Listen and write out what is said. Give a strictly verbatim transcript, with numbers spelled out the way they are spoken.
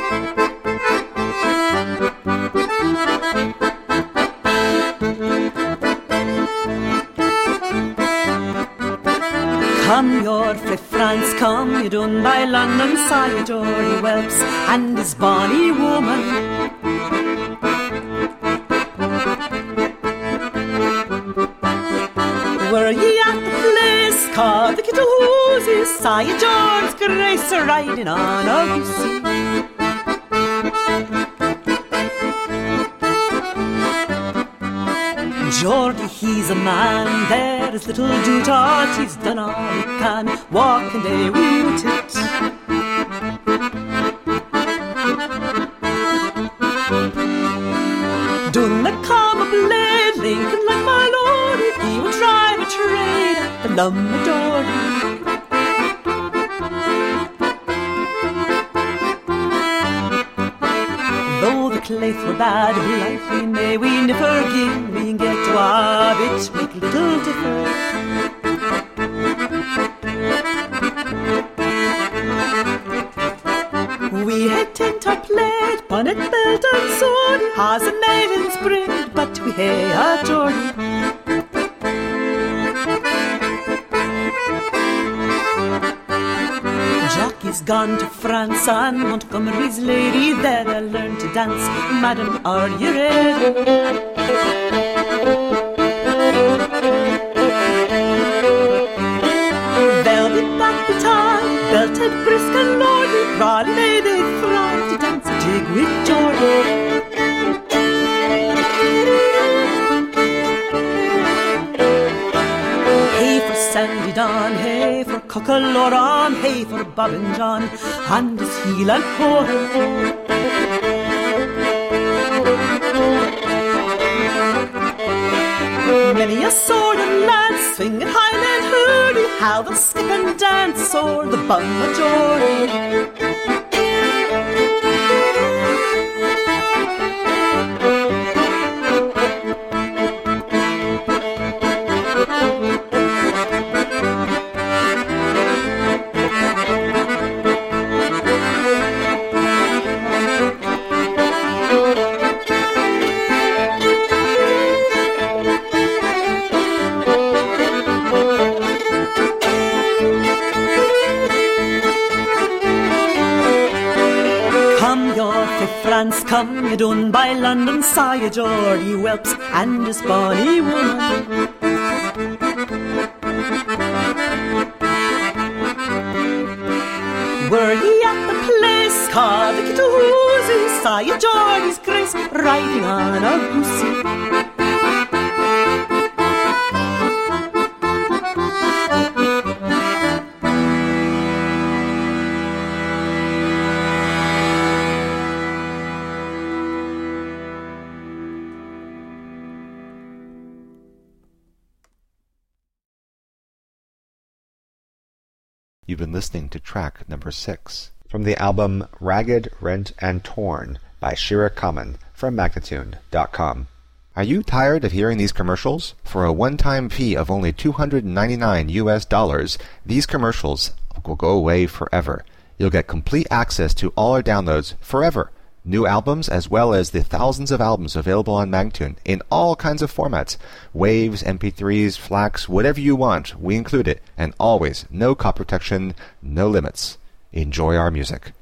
Come your frae France, come you done by London, saw your Geordie whelps and his bonny woman. Were ye at the place called the Kittahoosie, saw your George's Grace riding on a goosey. Geordie, he's a man, there is little doubt, he's done all he can, walking day with it. Done the come a blade, Lincoln like my lord, he would drive a trade, the Lombardori. Claith were bad, life we may we never give, we get to our bitch, make little differ. We had tent our plate, bonnet, belt and sword, has a maiden's bread, but we hae a Geordie. Jockey's gone to France and Montgomery's lady there I learned to dance. Madam, are you ready? Velvet back the time, belted brisk and lordy, brawly lady thrive to dance a jig with Geordie. Sandy Don, hey for Cockaloran, hey for Bob and John, and his heel and ho. Many a sword and lance, swing and Highland hurdy, how they'll skip and dance o'er the bum majority. Come you done by London, saw your Geordie whelps and his bonny woman. Were ye at the place called the Kittahoosie, saw your Geordie's Grace riding on a goosey. You've been listening to track number six from the album Ragged, Rent, and Torn by Shira Kamen from Magnatune dot com. Are you tired of hearing these commercials? For a one-time fee of only two hundred ninety-nine U S dollars, these commercials will go away forever. You'll get complete access to all our downloads forever. New albums as well as the thousands of albums available on Magnatune in all kinds of formats. Waves, M P threes, FLACs, whatever you want, we include it. And always, no copy protection, no limits. Enjoy our music.